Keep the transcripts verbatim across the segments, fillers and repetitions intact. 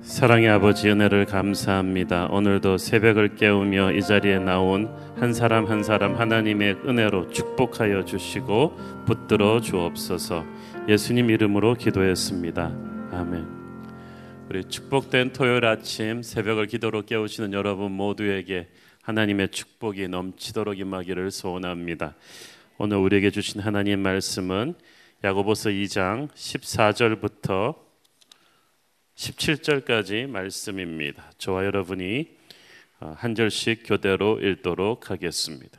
사랑의 아버지, 은혜를 감사합니다. 오늘도 새벽을 깨우며 이 자리에 나온 한 사람 한 사람 하나님의 은혜로 축복하여 주시고 붙들어 주옵소서. 예수님 이름으로 기도했습니다. 아멘. 우리 축복된 토요일 아침 새벽을 기도로 깨우시는 여러분 모두에게 하나님의 축복이 넘치도록 임하기를 소원합니다. 오늘 우리에게 주신 하나님 말씀은 야고보서 이 장 십사 절부터 십칠 절까지 말씀입니다. 저와 여러분이 한 절씩 교대로 읽도록 하겠습니다.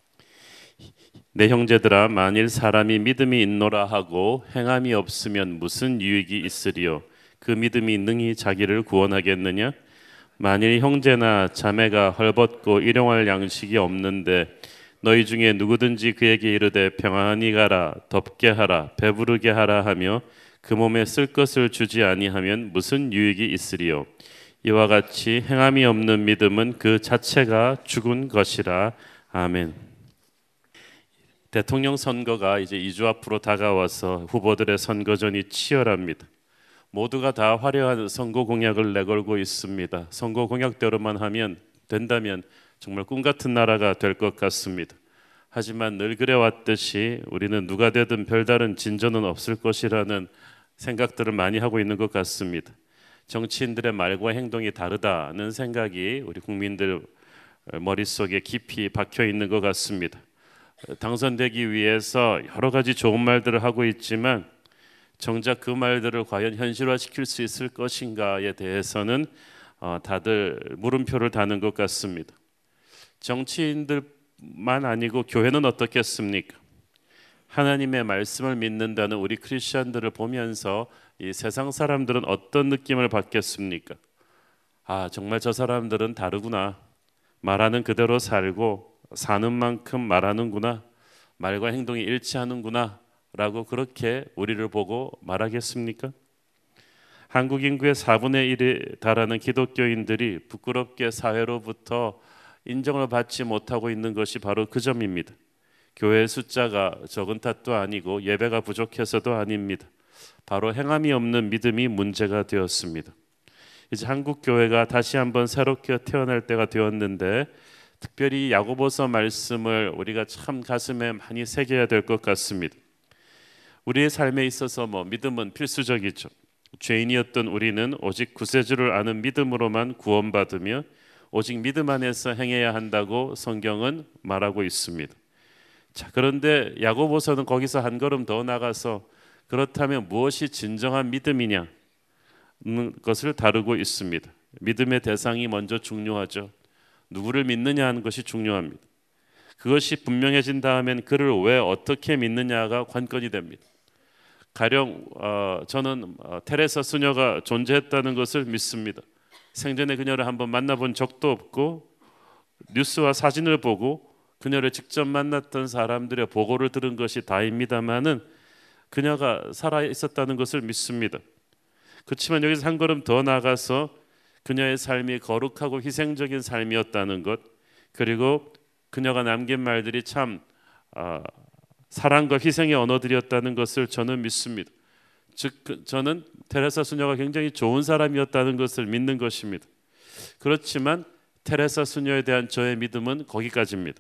내 형제들아, 만일 사람이 믿음이 있노라 하고 행함이 없으면 무슨 유익이 있으리요? 그 믿음이 능히 자기를 구원하겠느냐? 만일 형제나 자매가 헐벗고 일용할 양식이 없는데 너희 중에 누구든지 그에게 이르되 평안히 가라, 덥게 하라, 배부르게 하라 하며 그 몸에 쓸 것을 주지 아니하면 무슨 유익이 있으리요? 이와 같이 행함이 없는 믿음은 그 자체가 죽은 것이라. 아멘. 대통령 선거가 이제 이 주 앞으로 다가와서 후보들의 선거전이 치열합니다. 모두가 다 화려한 선거 공약을 내걸고 있습니다. 선거 공약대로만 하면 된다면 정말 꿈 같은 나라가 될 것 같습니다. 하지만 늘 그래왔듯이 우리는 누가 되든 별다른 진전은 없을 것이라는 생각들을 많이 하고 있는 것 같습니다. 정치인들의 말과 행동이 다르다는 생각이 우리 국민들 머릿속에 깊이 박혀 있는 것 같습니다. 당선되기 위해서 여러 가지 좋은 말들을 하고 있지만 정작 그 말들을 과연 현실화시킬 수 있을 것인가에 대해서는 다들 물음표를 다는 것 같습니다. 정치인들만 아니고 교회는 어떻겠습니까? 하나님의 말씀을 믿는다는 우리 크리스천들을 보면서 이 세상 사람들은 어떤 느낌을 받겠습니까? 아, 정말 저 사람들은 다르구나. 말하는 그대로 살고 사는 만큼 말하는구나. 말과 행동이 일치하는구나 라고 그렇게 우리를 보고 말하겠습니까? 한국 인구의 사분의 일에 달하는 기독교인들이 부끄럽게 사회로부터 인정을 받지 못하고 있는 것이 바로 그 점입니다. 교회의 숫자가 적은 탓도 아니고 예배가 부족해서도 아닙니다. 바로 행함이 없는 믿음이 문제가 되었습니다. 이제 한국 교회가 다시 한번 새롭게 태어날 때가 되었는데 특별히 야고보서 말씀을 우리가 참 가슴에 많이 새겨야 될 것 같습니다. 우리의 삶에 있어서 뭐 믿음은 필수적이죠. 죄인이었던 우리는 오직 구세주를 아는 믿음으로만 구원받으며 오직 믿음 안에서 행해야 한다고 성경은 말하고 있습니다. 자, 그런데 야고보서는 거기서 한 걸음 더 나가서 그렇다면 무엇이 진정한 믿음이냐는 것을 다루고 있습니다. 믿음의 대상이 먼저 중요하죠. 누구를 믿느냐 하는 것이 중요합니다. 그것이 분명해진 다음엔 그를 왜 어떻게 믿느냐가 관건이 됩니다. 가령 어, 저는 어, 테레사 수녀가 존재했다는 것을 믿습니다. 생전에 그녀를 한번 만나본 적도 없고 뉴스와 사진을 보고 그녀를 직접 만났던 사람들의 보고를 들은 것이 다입니다마는 그녀가 살아 있었다는 것을 믿습니다. 그렇지만 여기서 한 걸음 더 나가서 그녀의 삶이 거룩하고 희생적인 삶이었다는 것, 그리고 그녀가 남긴 말들이 참 어, 사랑과 희생의 언어들이었다는 것을 저는 믿습니다. 즉 저는 테레사 수녀가 굉장히 좋은 사람이었다는 것을 믿는 것입니다. 그렇지만 테레사 수녀에 대한 저의 믿음은 거기까지입니다.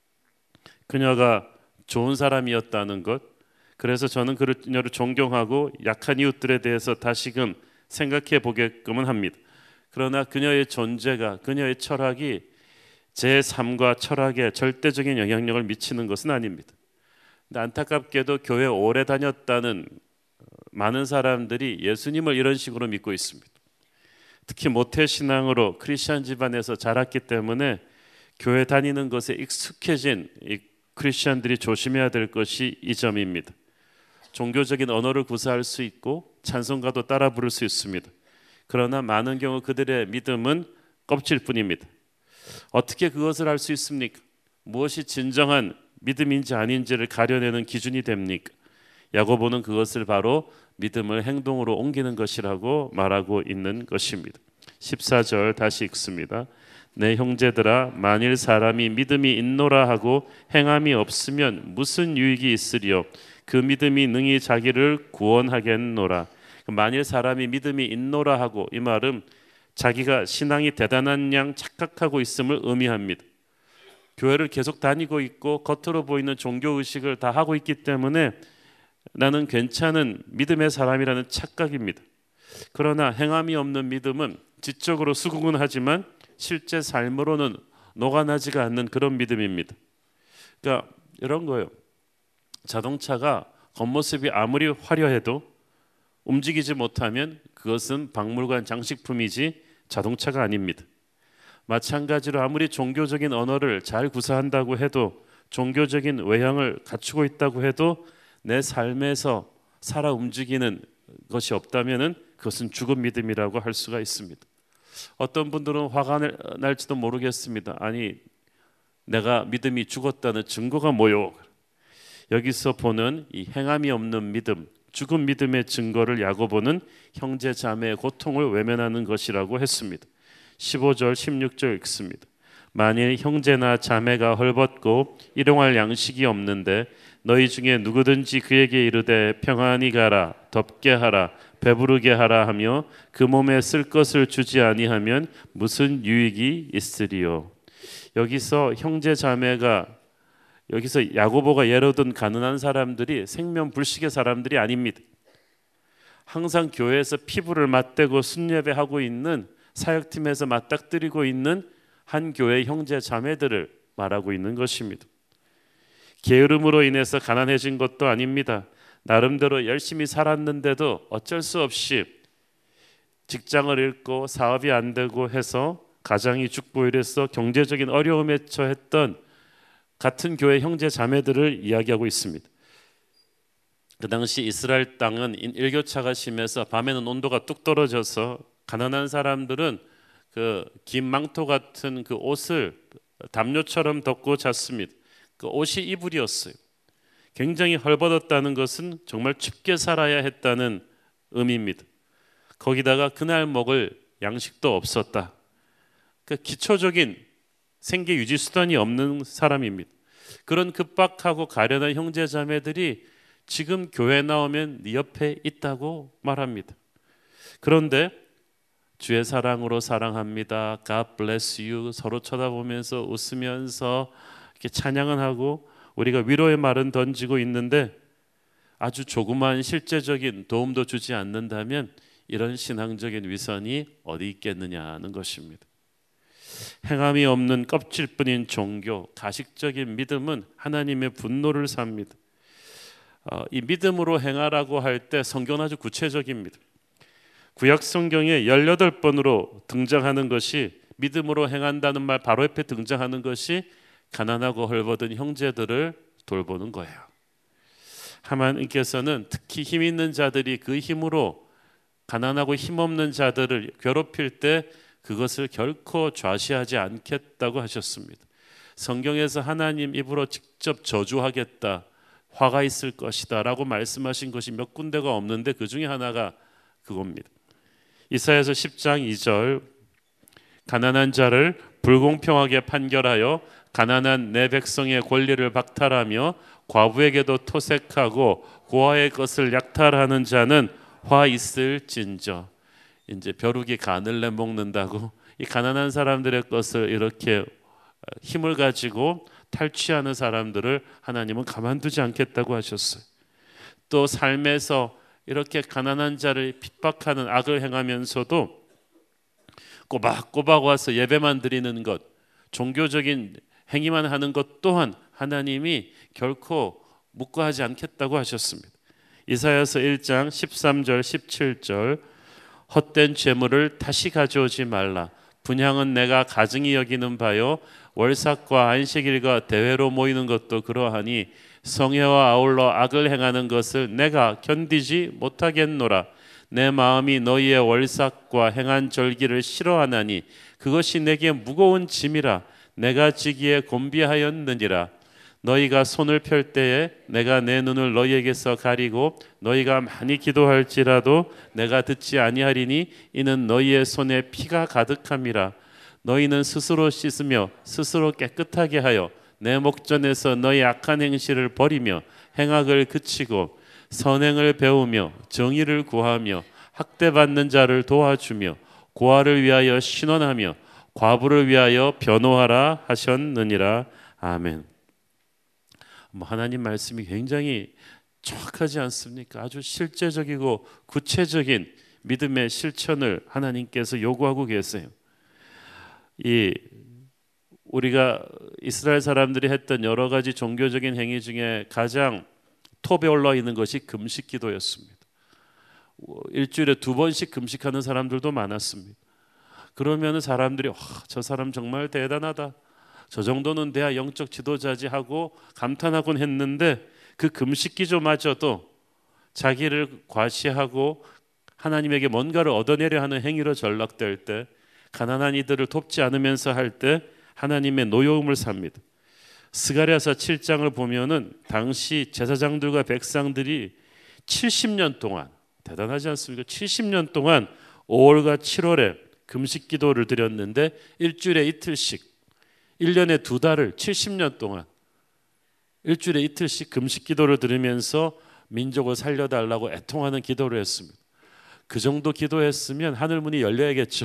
그녀가 좋은 사람이었다는 것, 그래서 저는 그녀를 존경하고 약한 이웃들에 대해서 다시금 생각해 보게끔은 합니다. 그러나 그녀의 존재가, 그녀의 철학이 제 삶과 철학에 절대적인 영향력을 미치는 것은 아닙니다. 근데 안타깝게도 교회 오래 다녔다는 많은 사람들이 예수님을 이런 식으로 믿고 있습니다. 특히 모태신앙으로 크리스천 집안에서 자랐기 때문에 교회 다니는 것에 익숙해진 이 크리스천들이 조심해야 될 것이 이 점입니다. 종교적인 언어를 구사할 수 있고 찬송가도 따라 부를 수 있습니다. 그러나 많은 경우 그들의 믿음은 껍질뿐입니다. 어떻게 그것을 알 수 있습니까? 무엇이 진정한 믿음인지 아닌지를 가려내는 기준이 됩니까? 야고보는 그것을 바로 믿음을 행동으로 옮기는 것이라고 말하고 있는 것입니다. 십사 절 다시 읽습니다. 내 형제들아, 만일 사람이 믿음이 있노라 하고 행함이 없으면 무슨 유익이 있으리요? 그 믿음이 능히 자기를 구원하겠노라. 만일 사람이 믿음이 있노라 하고, 이 말은 자기가 신앙이 대단한 양 착각하고 있음을 의미합니다. 교회를 계속 다니고 있고 겉으로 보이는 종교의식을 다 하고 있기 때문에 나는 괜찮은 믿음의 사람이라는 착각입니다. 그러나 행함이 없는 믿음은 지적으로 수긍은 하지만 실제 삶으로는 녹아나지가 않는 그런 믿음입니다. 그러니까 이런 거예요. 자동차가 겉모습이 아무리 화려해도 움직이지 못하면 그것은 박물관 장식품이지 자동차가 아닙니다. 마찬가지로 아무리 종교적인 언어를 잘 구사한다고 해도 종교적인 외형을 갖추고 있다고 해도 내 삶에서 살아 움직이는 것이 없다면 그것은 죽은 믿음이라고 할 수가 있습니다. 어떤 분들은 화가 날지도 모르겠습니다. 아니, 내가 믿음이 죽었다는 증거가 뭐요? 여기서 보는 이 행함이 없는 믿음, 죽은 믿음의 증거를 야고보는 형제 자매의 고통을 외면하는 것이라고 했습니다. 십오 절 십육 절 읽습니다. 만일 형제나 자매가 헐벗고 일용할 양식이 없는데 너희 중에 누구든지 그에게 이르되 평안히 가라, 덥게 하라, 배부르게 하라 하며 그 몸에 쓸 것을 주지 아니하면 무슨 유익이 있으리요. 여기서 형제 자매가, 여기서 야고보가 예로 든 가난한 사람들이 생면불식의 사람들이 아닙니다. 항상 교회에서 피부를 맞대고 순예배하고 있는, 사역팀에서 맞닥뜨리고 있는 한 교회 형제 자매들을 말하고 있는 것입니다. 게으름으로 인해서 가난해진 것도 아닙니다. 나름대로 열심히 살았는데도 어쩔 수 없이 직장을 잃고 사업이 안 되고 해서 가장이 죽고 이래서 경제적인 어려움에 처했던 같은 교회 형제 자매들을 이야기하고 있습니다. 그 당시 이스라엘 땅은 일교차가 심해서 밤에는 온도가 뚝 떨어져서 가난한 사람들은 그 긴 망토 같은 그 옷을 담요처럼 덮고 잤습니다. 그 옷이 이불이었어요. 굉장히 헐벗었다는 것은 정말 춥게 살아야 했다는 의미입니다. 거기다가 그날 먹을 양식도 없었다. 그 기초적인 생계 유지 수단이 없는 사람입니다. 그런 급박하고 가련한 형제 자매들이 지금 교회 나오면 네 옆에 있다고 말합니다. 그런데 주의 사랑으로 사랑합니다. God bless you. 서로 쳐다보면서 웃으면서 이렇게 찬양은 하고 우리가 위로의 말은 던지고 있는데 아주 조그만 실제적인 도움도 주지 않는다면 이런 신앙적인 위선이 어디 있겠느냐는 것입니다. 행함이 없는 껍질뿐인 종교, 가식적인 믿음은 하나님의 분노를 삽니다. 어, 이 믿음으로 행하라고 할 때 성경은 아주 구체적입니다. 구약 성경에 열여덟 번으로 등장하는 것이, 믿음으로 행한다는 말 바로 옆에 등장하는 것이 가난하고 헐벗은 형제들을 돌보는 거예요. 하나님께서는 특히 힘 있는 자들이 그 힘으로 가난하고 힘없는 자들을 괴롭힐 때 그것을 결코 좌시하지 않겠다고 하셨습니다. 성경에서 하나님 입으로 직접 저주하겠다, 화가 있을 것이다 라고 말씀하신 것이 몇 군데가 없는데 그 중에 하나가 그겁니다. 이사야서 십 장 이 절, 가난한 자를 불공평하게 판결하여 가난한 내 백성의 권리를 박탈하며 과부에게도 토색하고 고아의 것을 약탈하는 자는 화 있을진저. 이제 벼룩이 간을 내먹는다고 이 가난한 사람들의 것을 이렇게 힘을 가지고 탈취하는 사람들을 하나님은 가만두지 않겠다고 하셨어요. 또 삶에서 이렇게 가난한 자를 핍박하는 악을 행하면서도 꼬박꼬박 와서 예배만 드리는 것, 종교적인 행위만 하는 것 또한 하나님이 결코 묵과하지 않겠다고 하셨습니다. 이사야서 일 장 십삼 절 십칠 절, 헛된 재물을 다시 가져오지 말라. 분향은 내가 가증히 여기는 바요, 월삭과 안식일과 대회로 모이는 것도 그러하니 성회와 아울러 악을 행하는 것을 내가 견디지 못하겠노라. 내 마음이 너희의 월삭과 행한 절기를 싫어하나니 그것이 내게 무거운 짐이라. 내가 지기에 곤비하였느니라. 너희가 손을 펼 때에 내가 내 눈을 너희에게서 가리고 너희가 많이 기도할지라도 내가 듣지 아니하리니 이는 너희의 손에 피가 가득함이라. 너희는 스스로 씻으며 스스로 깨끗하게 하여 내 목전에서 너희 악한 행실을 버리며 행악을 그치고 선행을 배우며 정의를 구하며 학대받는 자를 도와주며 고아를 위하여 신원하며 과부를 위하여 변호하라 하셨느니라. 아멘. 뭐 하나님 말씀이 굉장히 정확하지 않습니까? 아주 실제적이고 구체적인 믿음의 실천을 하나님께서 요구하고 계세요. 이 우리가 이스라엘 사람들이 했던 여러 가지 종교적인 행위 중에 가장 톱에 올라 있는 것이 금식 기도였습니다. 일주일에 두 번씩 금식하는 사람들도 많았습니다. 그러면 사람들이 와, 저 사람 정말 대단하다, 저 정도는 돼야 영적 지도자지 하고 감탄하곤 했는데, 그 금식 기조마저도 자기를 과시하고 하나님에게 뭔가를 얻어내려 하는 행위로 전락될 때, 가난한 이들을 돕지 않으면서 할 때 하나님의 노여움을 삽니다. 스가랴서 칠 장을 보면은 당시 제사장들과 백성들이 칠십 년 동안, 대단하지 않습니까? 칠십 년 동안 오월과 칠월에 금식 기도를 드렸는데 일주일에 이틀씩, 일 년에 두 달을 칠십 년 동안 일주일에 이틀씩 금식 기도를 드리면서 민족을 살려달라고 애통하는 기도를 했습니다. 그 정도 기도했으면 하늘문이 열려야겠죠.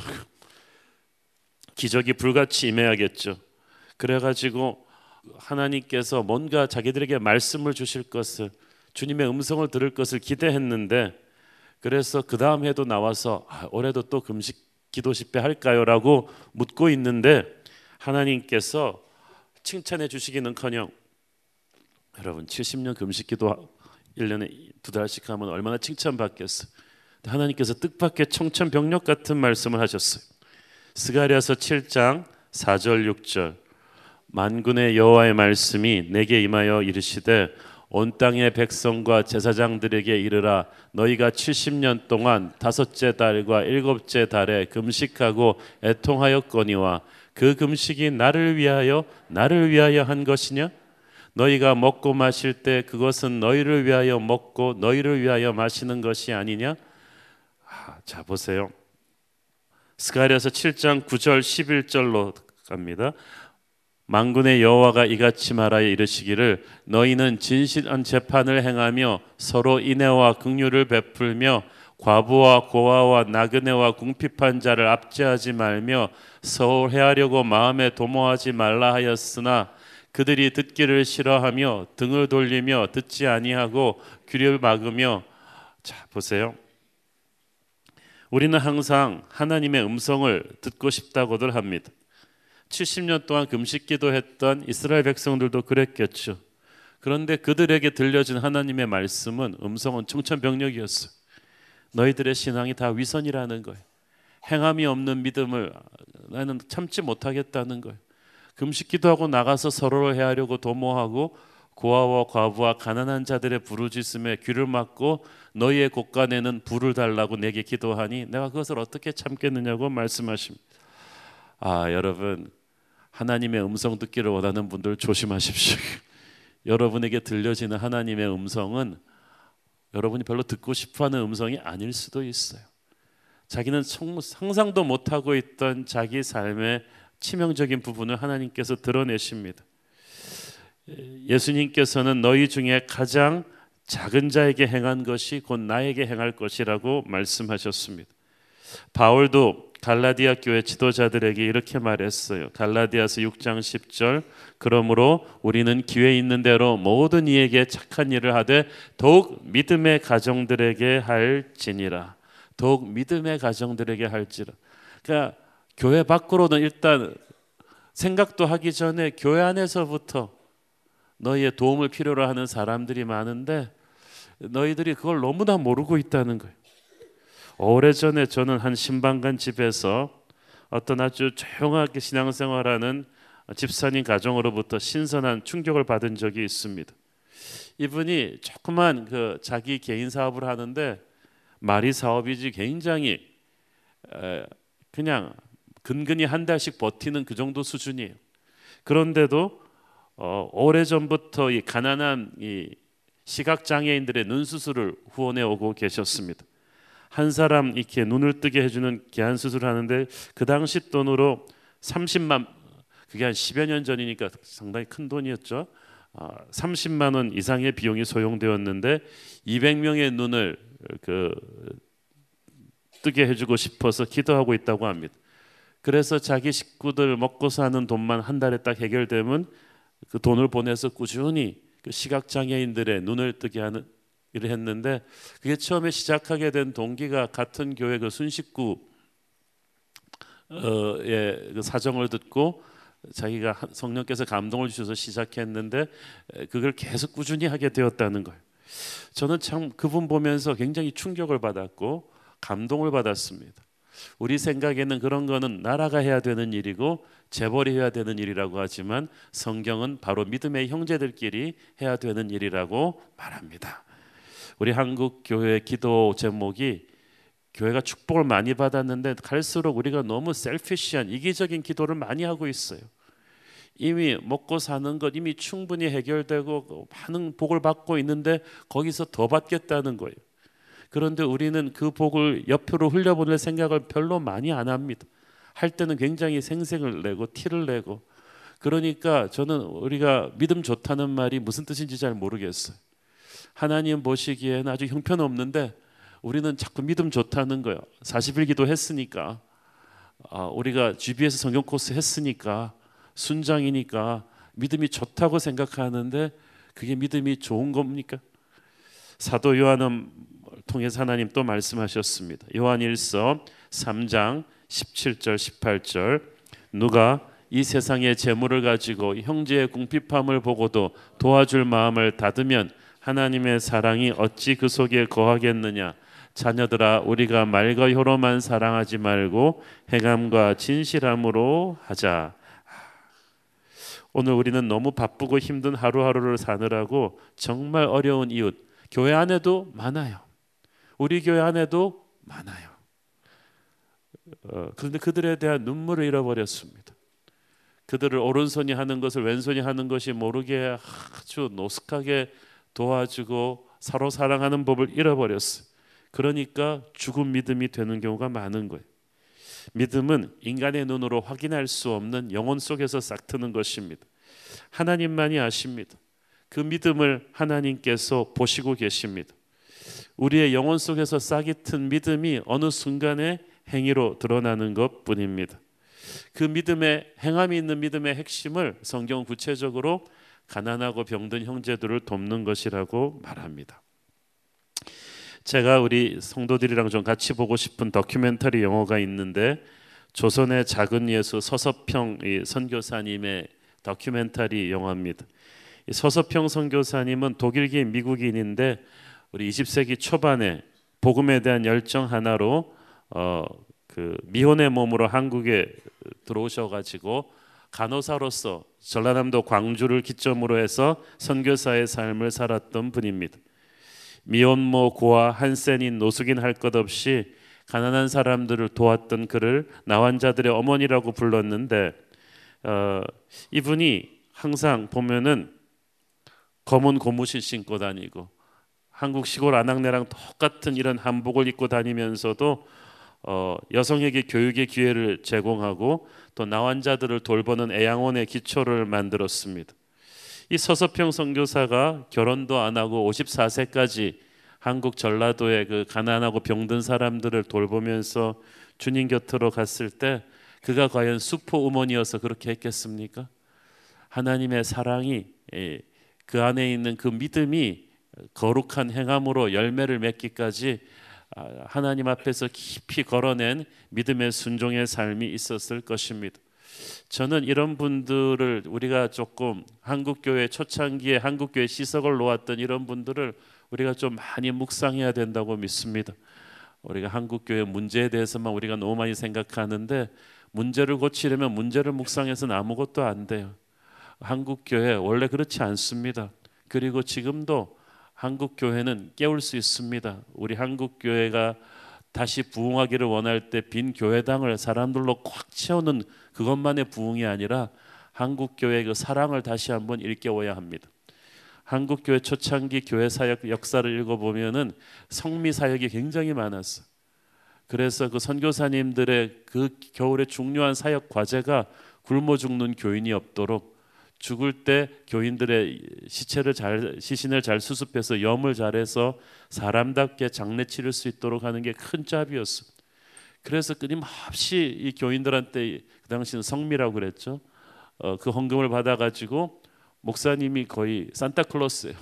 기적이 불같이 임해야겠죠. 그래가지고 하나님께서 뭔가 자기들에게 말씀을 주실 것을, 주님의 음성을 들을 것을 기대했는데, 그래서 그 다음 해도 나와서 아, 올해도 또 금식 기도 집회 할까요? 라고 묻고 있는데, 하나님께서 칭찬해 주시기는커녕, 여러분 칠십 년 금식 기도 일 년에 두 달씩 하면 얼마나 칭찬받겠어요. 하나님께서 뜻밖의 청천벽력 같은 말씀을 하셨어요. 스가랴서 칠 장 사 절 육 절, 만군의 여호와의 말씀이 내게 임하여 이르시되 온 땅의 백성과 제사장들에게 이르라. 너희가 칠십 년 동안 다섯째 달과 일곱째 달에 금식하고 애통하였거니와 그 금식이 나를 위하여 나를 위하여 한 것이냐? 너희가 먹고 마실 때 그것은 너희를 위하여 먹고 너희를 위하여 마시는 것이 아니냐? 아, 자 보세요. 스가랴서 칠 장 구 절 십일 절로 갑니다. 만군의 여호와가 이같이 말하여 이르시기를 너희는 진실한 재판을 행하며 서로 인애와 긍휼을 베풀며 과부와 고아와 나그네와 궁핍한 자를 압제하지 말며 서울해하려고 마음에 도모하지 말라 하였으나 그들이 듣기를 싫어하며 등을 돌리며 듣지 아니하고 귀를 막으며. 자 보세요. 우리는 항상 하나님의 음성을 듣고 싶다고들 합니다. 칠십 년 동안 금식 기도했던 이스라엘 백성들도 그랬겠죠. 그런데 그들에게 들려진 하나님의 말씀은, 음성은 청천벽력이었어요. 너희들의 신앙이 다 위선이라는 거예요. 행함이 없는 믿음을 나는 참지 못하겠다는 거예요. 금식 기도하고 나가서 서로를 해하려고 도모하고 고아와 과부와 가난한 자들의 부르짖음에 귀를 막고 너희의 곳간에는 불을 달라고 내게 기도하니 내가 그것을 어떻게 참겠느냐고 말씀하십니다. 아 여러분, 하나님의 음성 듣기를 원하는 분들 조심하십시오. 여러분에게 들려지는 하나님의 음성은 여러분이 별로 듣고 싶어하는 음성이 아닐 수도 있어요. 자기는 상상도 못하고 있던 자기 삶의 치명적인 부분을 하나님께서 드러내십니다. 예수님께서는 너희 중에 가장 작은 자에게 행한 것이 곧 나에게 행할 것이라고 말씀하셨습니다. 바울도 갈라디아 교회 지도자들에게 이렇게 말했어요. 갈라디아서 육 장 십 절, 그러므로 우리는 기회 있는 대로 모든 이에게 착한 일을 하되 더욱 믿음의 가정들에게 할지니라. 더욱 믿음의 가정들에게 할지라. 그러니까 교회 밖으로는 일단 생각도 하기 전에 교회 안에서부터 너희의 도움을 필요로 하는 사람들이 많은데 너희들이 그걸 너무나 모르고 있다는 거예요. 오래전에 저는 한 신방간 집에서 어떤 아주 조용하게 신앙생활하는 집사님 가정으로부터 신선한 충격을 받은 적이 있습니다. 이분이 조그만 그 자기 개인 사업을 하는데 말이 사업이지 굉장히 그냥 근근히 한 달씩 버티는 그 정도 수준이에요. 그런데도 어, 오래전부터 이 가난한 이 시각장애인들의 눈 수술을 후원해 오고 계셨습니다. 한 사람 이렇게 눈을 뜨게 해주는 개한 수술을 하는데 그 당시 돈으로 삼십만, 그게 한 십여 년 전이니까 상당히 큰 돈이었죠. 어, 삼십만 원 이상의 비용이 소용되었는데 이백 명의 눈을 그 기쁘게 해주고 싶어서 기도하고 있다고 합니다. 그래서 자기 식구들 먹고 사는 돈만 한 달에 딱 해결되면 그 돈을 보내서 꾸준히 그 시각장애인들의 눈을 뜨게 하는 일을 했는데, 그게 처음에 시작하게 된 동기가 같은 교회 그 순식구의 그 사정을 듣고 자기가 성령께서 감동을 주셔서 시작했는데 그걸 계속 꾸준히 하게 되었다는 거예요. 저는 참 그분 보면서 굉장히 충격을 받았고 감동을 받았습니다. 우리 생각에는 그런 거는 나라가 해야 되는 일이고 재벌이 해야 되는 일이라고 하지만 성경은 바로 믿음의 형제들끼리 해야 되는 일이라고 말합니다. 우리 한국 교회 기도 제목이 교회가 축복을 많이 받았는데 갈수록 우리가 너무 셀피시한 이기적인 기도를 많이 하고 있어요. 이미 먹고 사는 것 이미 충분히 해결되고 많은 복을 받고 있는데 거기서 더 받겠다는 거예요. 그런데 우리는 그 복을 옆으로 흘려보낼 생각을 별로 많이 안 합니다. 할 때는 굉장히 생색을 내고 티를 내고. 그러니까 저는 우리가 믿음 좋다는 말이 무슨 뜻인지 잘 모르겠어요. 하나님 보시기에는 아주 형편없는데 우리는 자꾸 믿음 좋다는 거예요. 사십 일 기도 했으니까, 아, 우리가 지비에서 성경 코스 했으니까, 순장이니까 믿음이 좋다고 생각하는데 그게 믿음이 좋은 겁니까? 사도 요한은 통해서 하나님 또 말씀하셨습니다. 요한일서 삼 장 십칠 절 십팔 절, 누가 이 세상의 재물을 가지고 형제의 궁핍함을 보고도 도와줄 마음을 닫으면 하나님의 사랑이 어찌 그 속에 거하겠느냐. 자녀들아, 우리가 말과 혀로만 사랑하지 말고 행함과 진실함으로 하자. 오늘 우리는 너무 바쁘고 힘든 하루하루를 사느라고 정말 어려운 이웃, 교회 안에도 많아요. 우리 교회 안에도 많아요. 어, 그런데 그들에 대한 눈물을 잃어버렸습니다. 그들을 오른손이 하는 것을 왼손이 하는 것이 모르게 아주 노숙하게 도와주고 서로 사랑하는 법을 잃어버렸어요. 그러니까 죽은 믿음이 되는 경우가 많은 거예요. 믿음은 인간의 눈으로 확인할 수 없는 영혼 속에서 싹트는 것입니다. 하나님만이 아십니다. 그 믿음을 하나님께서 보시고 계십니다. 우리의 영혼 속에서 싹이 튼 믿음이 어느 순간에 행위로 드러나는 것뿐입니다. 그 믿음의 행함이 있는 믿음의 핵심을 성경은 구체적으로 가난하고 병든 형제들을 돕는 것이라고 말합니다. 제가 우리 성도들이랑 좀 같이 보고 싶은 다큐멘터리 영화가 있는데, 조선의 작은 예수 서서평 선교사님의 다큐멘터리 영화입니다. 이 서서평 선교사님은 독일계 미국인인데 우리 이십 세기 초반에 복음에 대한 열정 하나로 어, 그 미혼의 몸으로 한국에 들어오셔가지고 간호사로서 전라남도 광주를 기점으로 해서 선교사의 삶을 살았던 분입니다. 미혼모 고아 한센인 노숙인 할 것 없이 가난한 사람들을 도왔던 그를 나환자들의 어머니라고 불렀는데, 어, 이분이 항상 보면은 검은 고무신 신고 다니고 한국 시골 아낙네랑 똑같은 이런 한복을 입고 다니면서도 어, 여성에게 교육의 기회를 제공하고 또 나환자들을 돌보는 애양원의 기초를 만들었습니다. 이 서서평 선교사가 결혼도 안 하고 오십사 세까지 한국 전라도의 그 가난하고 병든 사람들을 돌보면서 주님 곁으로 갔을 때 그가 과연 수포 음원이어서 그렇게 했겠습니까? 하나님의 사랑이, 그 안에 있는 그 믿음이 거룩한 행함으로 열매를 맺기까지 하나님 앞에서 깊이 걸어낸 믿음의 순종의 삶이 있었을 것입니다. 저는 이런 분들을, 우리가 조금 한국교회 초창기에 한국교회 시석을 놓았던 이런 분들을 우리가 좀 많이 묵상해야 된다고 믿습니다. 우리가 한국교회 문제에 대해서만 우리가 너무 많이 생각하는데, 문제를 고치려면 문제를 묵상해서는 아무것도 안 돼요. 한국교회 원래 그렇지 않습니다. 그리고 지금도 한국교회는 깨울 수 있습니다. 우리 한국교회가 다시 부흥하기를 원할 때 빈 교회당을 사람들로 꽉 채우는 그것만의 부흥이 아니라 한국교회의 그 사랑을 다시 한번 일깨워야 합니다. 한국교회 초창기 교회 사역 역사를 읽어보면은 성미 사역이 굉장히 많았어요. 그래서 그 선교사님들의 그 겨울에 중요한 사역 과제가 굶어 죽는 교인이 없도록 죽을 때 교인들의 시체를 잘, 시신을 잘 수습해서 염을 잘해서 사람답게 장례 치를 수 있도록 하는 게 큰 잡이었습니다. 그래서 끊임없이 이 교인들한테, 그 당시는 성미라고 그랬죠. 어, 그 헌금을 받아가지고 목사님이 거의 산타클로스예요.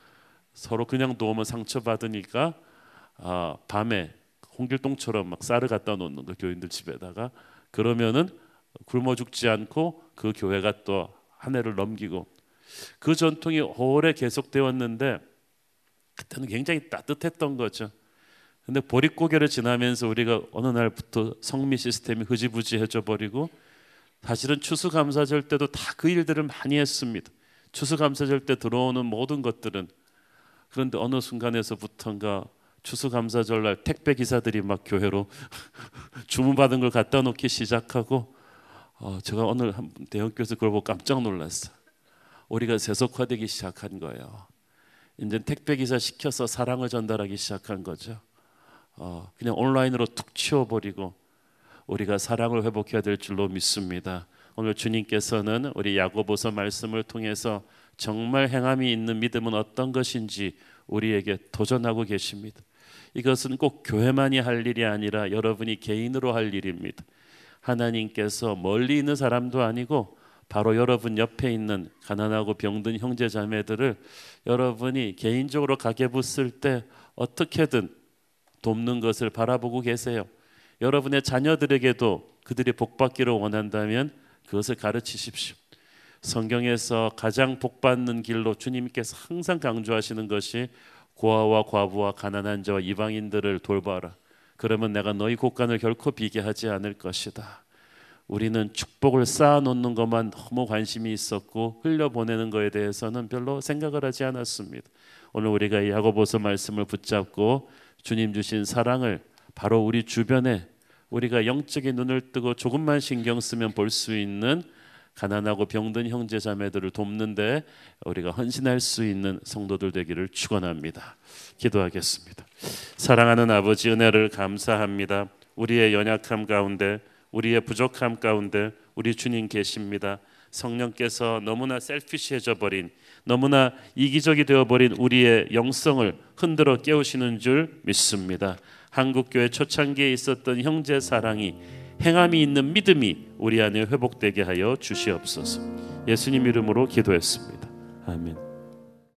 서로 그냥 도우면 상처받으니까 아, 밤에 홍길동처럼 막 쌀을 갖다 놓는 거, 교인들 집에다가. 그러면은 굶어 죽지 않고 그 교회가 또 한 해를 넘기고, 그 전통이 오래 계속되었는데 그때는 굉장히 따뜻했던 거죠. 근데 보릿고개를 지나면서 우리가 어느 날부터 성미 시스템이 흐지부지해져 버리고, 사실은 추수감사절 때도 다 그 일들을 많이 했습니다. 추수감사절 때 들어오는 모든 것들은. 그런데 어느 순간에서부터인가 추수감사절날 택배 기사들이 막 교회로 주문받은 걸 갖다 놓기 시작하고, 어, 제가 오늘 한 대형교회에서 그걸 보고 깜짝 놀랐어요. 우리가 세속화되기 시작한 거예요. 이제 택배 기사 시켜서 사랑을 전달하기 시작한 거죠. 어, 그냥 온라인으로 툭 치워버리고 우리가 사랑을 회복해야 될 줄로 믿습니다. 오늘 주님께서는 우리 야고보서 말씀을 통해서 정말 행함이 있는 믿음은 어떤 것인지 우리에게 도전하고 계십니다. 이것은 꼭 교회만이 할 일이 아니라 여러분이 개인으로 할 일입니다. 하나님께서 멀리 있는 사람도 아니고 바로 여러분 옆에 있는 가난하고 병든 형제 자매들을 여러분이 개인적으로 가계부 쓸 때 어떻게든 돕는 것을 바라보고 계세요. 여러분의 자녀들에게도 그들이 복받기를 원한다면 그것을 가르치십시오. 성경에서 가장 복받는 길로 주님께서 항상 강조하시는 것이 고아와 과부와 가난한 자와 이방인들을 돌봐라. 그러면 내가 너희 곳간을 결코 비게 하지 않을 것이다. 우리는 축복을 쌓아놓는 것만 너무 관심이 있었고 흘려보내는 것에 대해서는 별로 생각을 하지 않았습니다. 오늘 우리가 이 야고보서 말씀을 붙잡고 주님 주신 사랑을 바로 우리 주변에 우리가 영적인 눈을 뜨고 조금만 신경 쓰면 볼 수 있는 가난하고 병든 형제 자매들을 돕는데 우리가 헌신할 수 있는 성도들 되기를 축원합니다. 기도하겠습니다. 사랑하는 아버지, 은혜를 감사합니다. 우리의 연약함 가운데, 우리의 부족함 가운데 우리 주님 계십니다. 성령께서 너무나 셀피시해져 버린, 너무나 이기적이 되어버린 우리의 영성을 흔들어 깨우시는 줄 믿습니다. 한국교회 초창기에 있었던 형제 사랑이, 행함이 있는 믿음이 우리 안에 회복되게 하여 주시옵소서. 예수님 이름으로 기도했습니다. 아멘.